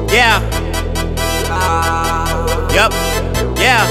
Yeah. Yup. Yeah.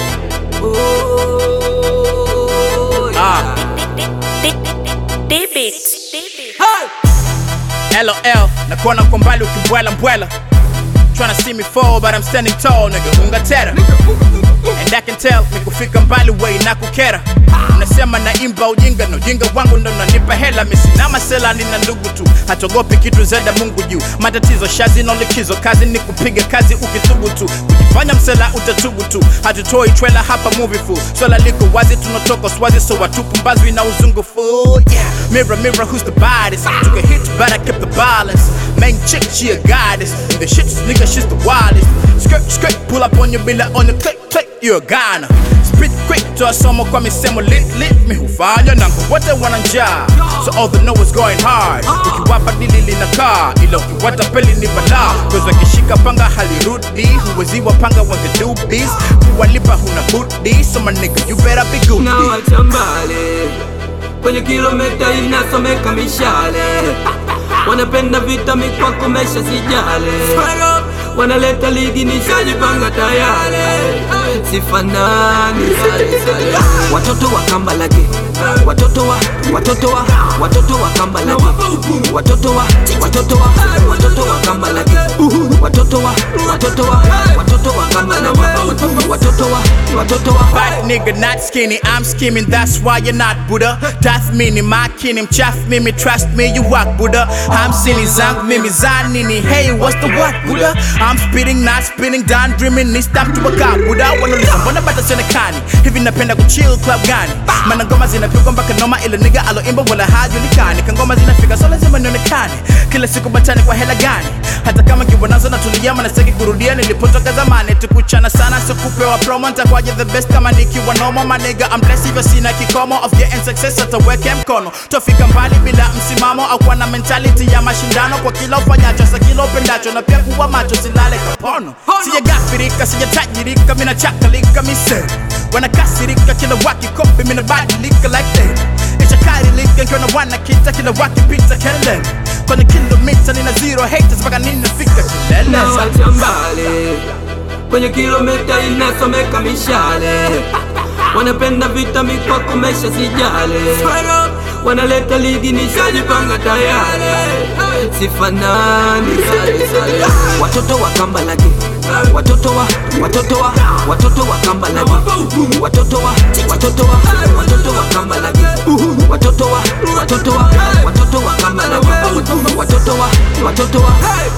LOL, nakuona kwa mbali ukibwela mbwela. Tryna see me fall but I'm standing tall, nigga, ungatera. And I can tell, nikufika mbali way na kukera. Unasema naimba ujinga, no ujinga wangu ndo unanipa hela. Misi na masela nina ndugu tu, hatogopi kitu zeda Mungu juu. Matatizo shazi no likizo, kazi ni kupiga kazi ukithubutu. Kujifanya msela utatubu tu, hatutoi trailer hapa movie full. Swala liko wazi tunatoka swazi, so watupu mbazwi na uzungu full. Yeah, mirror mirror who's the baddest. Took a hit but I kept the balance. Main chick she a goddess, the shit nigga she's the wildest. Skirt skirt pull up on your bila on the click click, you a Ghana. Spit quick to a somo kwa misemo lit mi hufanya nangu wote wananjaa. So all the know is going hard. Ukiwapa dili lina kaa, ila ukiwata peli ni balaa. Cause wakishika panga halirudi, huwezi wapanga wangedubies. Kuwalipa huna budi, so my nigga you better be good. Na wachambale kwenye kilomita inasomeka mishale. Wanapenda vita mikwako mesha sijale. Wanaleta ligi nishajipanga tayari. Sifanani sale. Watoto wa kamba lage, watoto wa kamba lage, watoto wa kamba lage, watoto wa kamba lage, Fat nigga not skinny, I'm scheming, that's why you're not Buddha. Tath mini, makinim, chaff mimi, trust me, you walk Buddha. I'm silly, zank mimi, zanini, hey, what's the what Buddha? I'm spitting, not spinning, done dreaming, ni stamp to a car Buddha. Wanna listen, wanna bata senekani, hivi napenda kuchill club gani. Mana ngoma zinapigwa mpaka noma, ila nigga aloimba wala hajulikani. Kangoma zinafika so lazima nionekane, kila siku batani kwa hela gani. Hata kama kiwanazo na tuliyama na seki kurudia nilipotoka zamani. Tukuchana sana so kupewa promo, ntakwaje the best kama nikiwa normal. My nigga I'm blessed hivyo sina kikomo of getting success, ataweke mkono. Tofika mbali bila msimamo au kuwa na mentality ya mashindano. Kwa kila ufanyacho sa kila upendacho, na pia kuwa macho silale kapono. Sijagafirika, sijatajirika, mina chakalika mise. Wanakasirika kila wakikopi, mina badilika like that. Ishakarilika nkiona wanakita kila wakipita kelele. Kwenye kilomita nina zero haters mpaka ninafika kilele. Na wachambale kwenye kilomita inasomeka mishale. Wanapenda vita mikwako mesha sijale. Wanaleta ligi nishajipanga tayari. Sifanani sale. Watoto wa kamba lage, watoto wa kamba lage, watoto wa kamba lage, watoto wa kamba lage, watoto wa